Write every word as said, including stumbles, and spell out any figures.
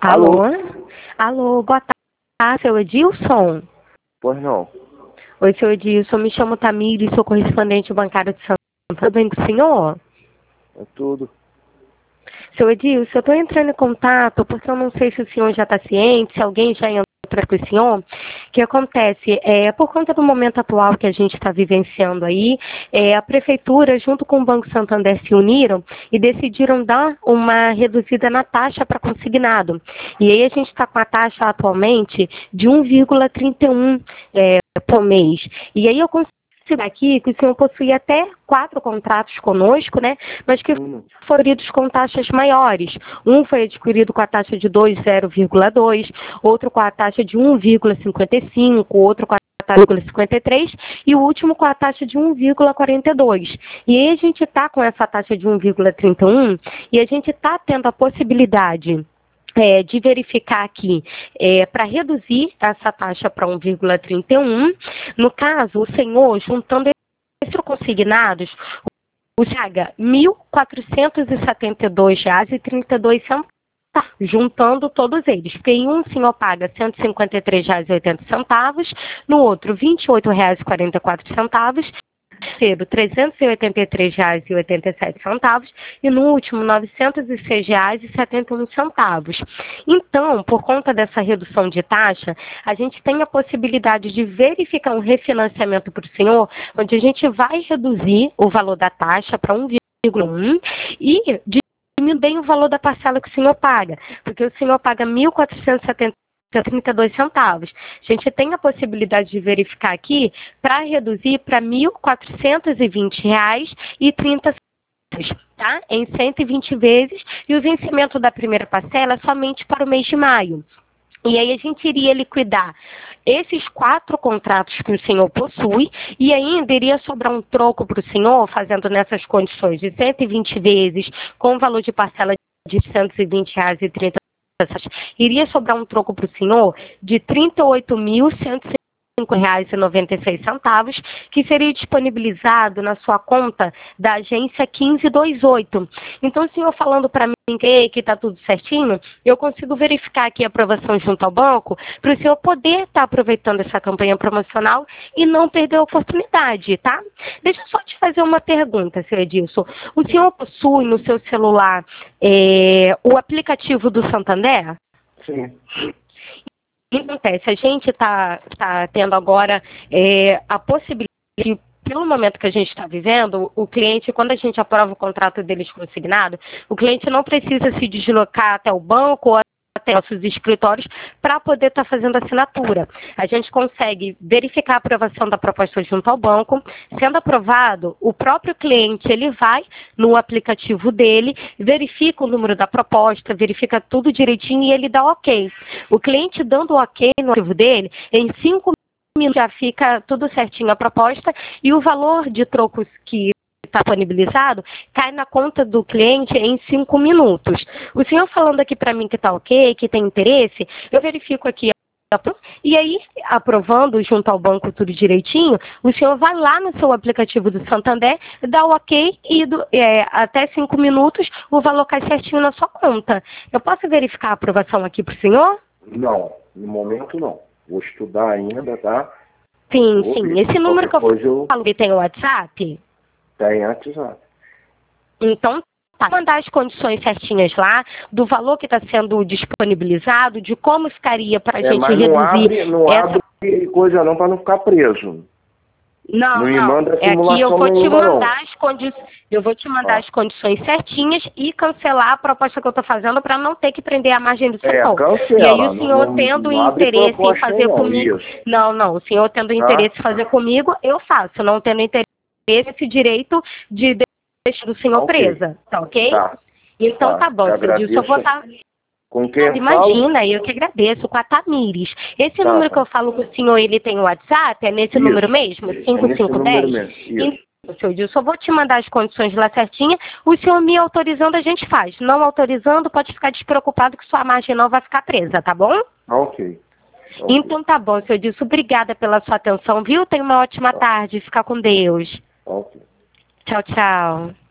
Alô? Alô? Alô, boa tarde, seu Edilson? Pois não. Oi, seu Edilson, me chamo Tamires, sou correspondente bancário de São Paulo. Tudo bem com o senhor? É tudo. Seu Edilson, eu estou entrando em contato porque eu não sei se o senhor já está ciente, se alguém já entrou com o senhor. O que acontece? É, por conta do momento atual que a gente está vivenciando aí, é, a Prefeitura, junto com o Banco Santander, se uniram e decidiram dar uma reduzida na taxa para consignado. E aí a gente está com a taxa atualmente de um vírgula trinta e um é, por mês. E aí eu consigo aqui que o senhor possui até quatro contratos conosco, né? Mas que Hum. foram adquiridos com taxas maiores. Um foi adquirido com a taxa de dois vírgula zero dois, outro com a taxa de um vírgula cinquenta e cinco, outro com a taxa de um vírgula cinquenta e três e o último com a taxa de um vírgula quarenta e dois. E aí a gente está com essa taxa de um vírgula trinta e um e a gente está tendo a possibilidade É, de verificar aqui é, para reduzir essa taxa para um vírgula trinta e um. No caso, o senhor, juntando esses consignados, o paga mil quatrocentos e setenta e dois reais e trinta e dois centavos, juntando todos eles. Porque em um o senhor paga cento e cinquenta e três reais e oitenta centavos, no outro vinte e oito reais e quarenta e quatro centavos, terceiro trezentos e oitenta e três reais e oitenta e sete centavos e no último novecentos e seis reais e setenta e um centavos. Então, por conta dessa redução de taxa, a gente tem a possibilidade de verificar um refinanciamento para o senhor, onde a gente vai reduzir o valor da taxa para um vírgula um e diminuir bem o valor da parcela que o senhor paga, porque o senhor paga mil quatrocentos e setenta trinta e dois centavos. A gente tem a possibilidade de verificar aqui para reduzir para mil quatrocentos e vinte reais e trinta centavos, tá? Em cento e vinte vezes, e o vencimento da primeira parcela é somente para o mês de maio. E aí a gente iria liquidar esses quatro contratos que o senhor possui e ainda iria sobrar um troco para o senhor, fazendo nessas condições de cento e vinte vezes, com valor de parcela de cento e vinte reais e trinta iria sobrar um troco para o senhor de trinta e oito mil cento e cinco reais e noventa e seis centavos, que seria disponibilizado na sua conta da agência quinze vinte e oito. Então, o senhor falando para mim que está tudo certinho, eu consigo verificar aqui a aprovação junto ao banco para o senhor poder estar tá aproveitando essa campanha promocional e não perder a oportunidade, tá? Deixa eu só te fazer uma pergunta, seu Edilson. O senhor possui no seu celular é, o aplicativo do Santander? Sim. O que acontece? A gente está tá tendo agora é, a possibilidade, de, pelo momento que a gente está vivendo, o cliente, quando a gente aprova o contrato deles consignado, o cliente não precisa se deslocar até o banco ou até nossos escritórios para poder estar tá fazendo assinatura. A gente consegue verificar a aprovação da proposta junto ao banco. Sendo aprovado, o próprio cliente ele vai no aplicativo dele, verifica o número da proposta, verifica tudo direitinho e ele dá ok. O cliente dando ok no aplicativo dele, em cinco minutos já fica tudo certinho a proposta e o valor de trocos que está disponibilizado, cai na conta do cliente em cinco minutos. O senhor falando aqui para mim que está ok, que tem interesse, eu verifico aqui e aí, aprovando junto ao banco tudo direitinho, o senhor vai lá no seu aplicativo do Santander, dá o ok e do, é, até cinco minutos o valor cai certinho na sua conta. Eu posso verificar a aprovação aqui para o senhor? Não, no momento não. Vou estudar ainda, tá? Sim, Vou sim. ver. Esse número que eu Qualquer coisa eu falo que tem o WhatsApp? Tem WhatsApp. Então, tá. Mandar as condições certinhas lá, do valor que está sendo disponibilizado, de como ficaria para a É, gente mas não reduzir abre, não essa... abre coisa não para não ficar preso. Não, Não me não. manda É aqui eu simulação vou te nenhuma, não. mandar as condições. Eu vou te mandar Ah. as condições certinhas e cancelar a proposta que eu estou fazendo para não ter que prender a margem do É, senhor. cancela. E aí o senhor não, tendo não abre interesse em proposta fazer não, comigo. isso. Não, não. O senhor tendo Tá? interesse em fazer comigo, eu faço. Não tendo interesse, esse direito de deixar o senhor Ok. presa. Tá ok? Tá. Então Tá. tá bom, Eu seu Dilson. Eu vou agradeço. estar. Com quem eu falo? Imagina, eu que agradeço, com a Tamires. Esse Tá, número tá. que eu falo com o senhor, ele tem o WhatsApp? É nesse Isso. número mesmo? É cinco nesse cinco número dez? mesmo. Isso. Então, seu Dilson, eu vou te mandar as condições lá certinha. O senhor me autorizando, a gente faz. Não autorizando, pode ficar despreocupado que sua margem não vai ficar presa, tá bom? Ok. Ok. Então tá bom, seu Dilson. Obrigada pela sua atenção, viu? Tenha uma ótima Tá. tarde. Fica com Deus. Ok. Tchau, tchau.